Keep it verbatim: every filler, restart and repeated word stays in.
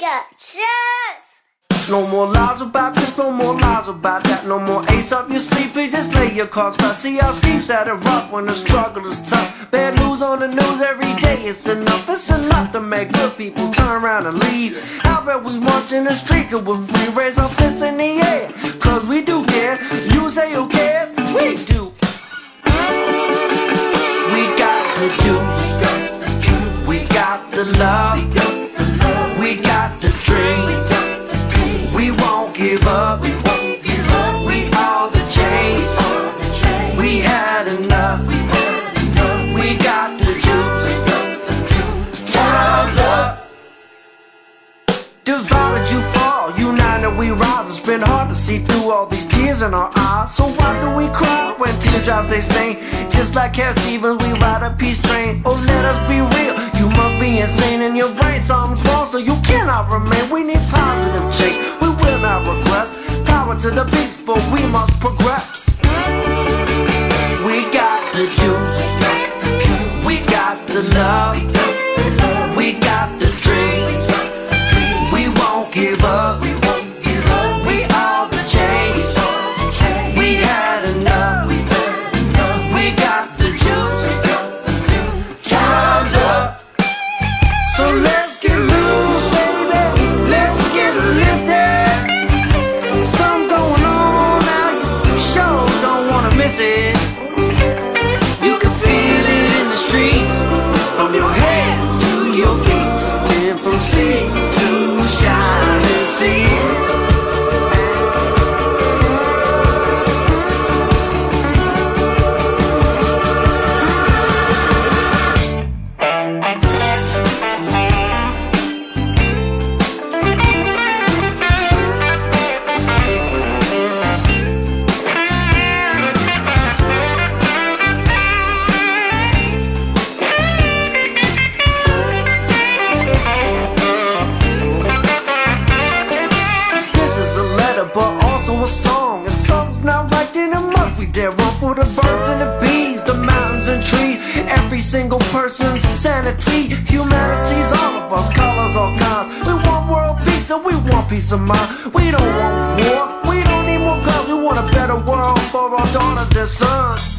Cheers! No more lies about this, no more lies about that. No more ace up your sleeve, please just lay your cards flat. See how peeps at it rough when the struggle is tough. Bad news on the news every day, it's enough. It's enough to make good people turn around and leave. How about we march in the street, cause we raise our fists in the air, cause we do care. You say who cares? We do. We got the juice, we got the love, we got the dream. We won't give up, we won't give up. We all the change, we had enough. We got the juice, time's up. Divided you fall, united we rise. It's been hard to see through all these tears in our eyes. So why do we cry when teardrops they stain? Just like Cat Stevens, we ride a peace train. Oh, let us be real, you must be insane in your brain. Something's wrong, so you cannot remain. We need positive change, we will not regress. Power to the beats, but we must progress. We got the juice, we got the love, we got the dream. We won't give up, we all the change. We had enough, we got the juice, time's up. So let's get loose, baby, let's get lifted. Something going on now, you sure don't wanna miss it. You can feel it in the streets, from your head to your feet, and from sea to shining sea. But also a song. If something's not right, then it must be dead wrong. For the birds and the bees, the mountains and trees, every single person's sanity. Humanity's all of us, colors, all kinds. We want world peace and we want peace of mind. We don't want war, we don't need more guns. We want a better world for our daughters and sons.